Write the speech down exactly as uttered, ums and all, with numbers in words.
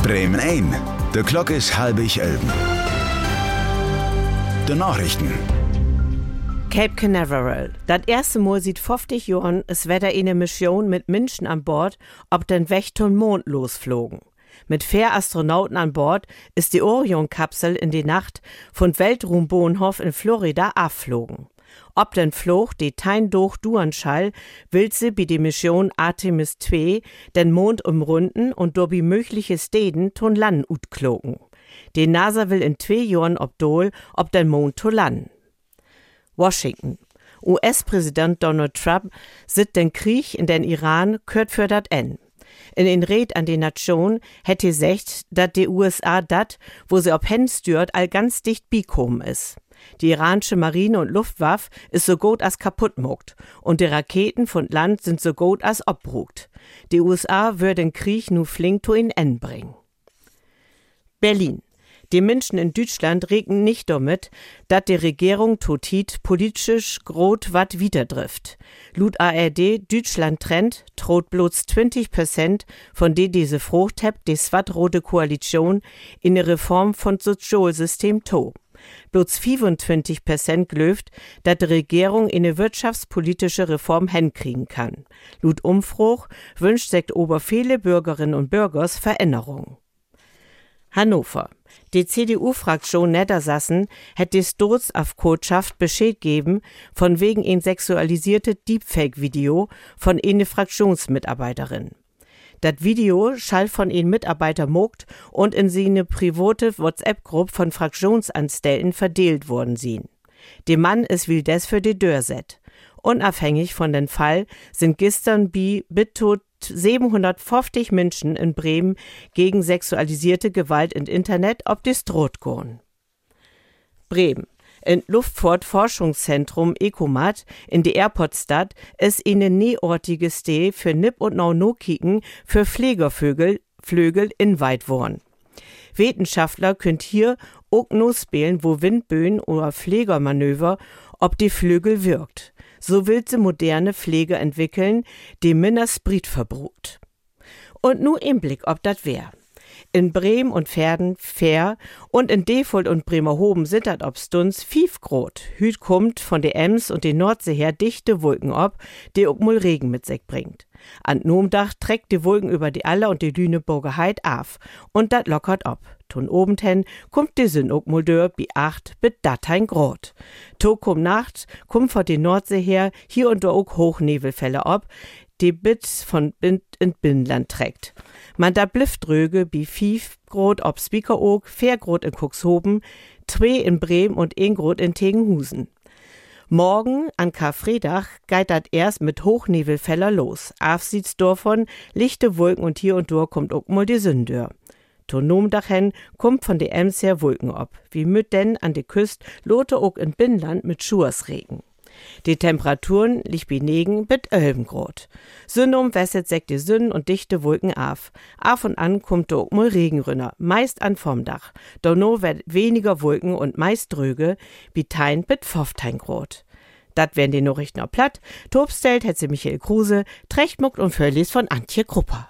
Bremen ein. De Glock is halbig elben. De Nachrichten. Cape Canaveral. Das erste Mal sieht fünfzig Jahren es wieder eine Mission mit Menschen an Bord, ob den Weg zum Mond losflogen. Mit vier Astronauten an Bord ist die Orion-Kapsel in die Nacht von Weltraumbahnhof in Florida abflogen. Ob den Flug die Tein durch Duanschall will sie bei der Mission Artemis zwei den Mond umrunden und durch mögliche Städten ton Land utklogen. Die NASA will in zwei Jahren obdol ob den Mond to landen. Washington. U S-Präsident Donald Trump sieht den Krieg in den Iran kört für dat en. In den Red an die Nation hätte gesagt, dat die U S A dat, wo sie ob hen stört, all ganz dicht beikommen is. Die iranische Marine und Luftwaffe ist so gut als kaputt mogt und die Raketen von Land sind so gut als obbrugt. Die U S A würde den Krieg nu flink to in en bringen. Berlin. Die Menschen in Deutschland regen nicht damit, dass die Regierung totit politisch grot wat widerdrift. Laut A R D Deutschland Trend droht bloß zwanzig Prozent von die diese Frucht hebt, die swat-rote Koalition in der Reform von Sozialsystem to. Bloß fünfundzwanzig Prozent glöft, dass die Regierung eine wirtschaftspolitische Reform hinkriegen kann. Laut Umfrage wünscht sich ober viele Bürgerinnen und Bürgers Veränderung. Hannover. Die C D U-Fraktion Niedersachsen hätte die Staatsaufkundschaft Bescheid geben, von wegen ein sexualisierte Deepfake-Video von einer Fraktionsmitarbeiterin. Das Video schall von einem Mitarbeiter mogt und in seine private WhatsApp-Gruppe von Fraktionsanstellten verdeelt worden sind. Der Mann ist wie des für die Dörset. Unabhängig von den Fall sind gestern bi bitot siebenhundertfünfzig Menschen in Bremen gegen sexualisierte Gewalt im Internet ob die Stroht gehen. Bremen. In Luftfahrtforschungszentrum Ecomat in die Airportstadt ist eine näortige Stee für Nip und Nau-No-Kicken für Pflegervögel Flögel inweit worden. Wissenschaftler könnt hier auch nur spielen, wo Windböen oder Pflegermanöver ob die Flügel wirkt. So will sie moderne Pflege entwickeln, die minder Sprit verbrucht. Und nur im Blick, ob das wär. In Bremen und Verden fair und in Defold und Bremerhoven sind dat ob Stunds fiefgrot. Hüt kommt von der Ems und die Nordsee her dichte Wolken ob, die auch mal Regen mit sich bringt. An Nomdach trägt die Wolken über die Aller und die Lüneburger Heid af und dat lockert ob. Ton obendhen kommt die Sinn auch mal dör bi acht bit datein grot. To kum Nacht kommt von die Nordsee her hier und da auch Hochnebelfälle ob, die Bits von Bind in Binnland trägt. Man da blifft Röge bi fief grot ob Spiekeroog, vier grot in Cuxhoven, zwei in Bremen und ein grot in Tegenhusen. Morgen an Karfreitag geht dat erst mit Hochnebelfäller los. Afsieht's davon lichte Wolken und hier und da kommt auch mal die Sündör. Tonomdachen kommt von de Ems her Wolken ob, wie müt denn an de Küst lote auch in Binnland mit Schuersregen. Die Temperaturen liegt bi negen bis elf Grad. Sündum wässet sich die Sünden und dichte Wolken af. Af und an kommt auch mal Regenrünner, meist an Vormdach. Donno wird weniger Wolken und meist dröge, bi tein bis fünfzehn Grad. Dat wären die Nachrichten auch platt. Tobstellt hätte Michael Kruse, Trechtmuckt und Förlies von Antje Krupper.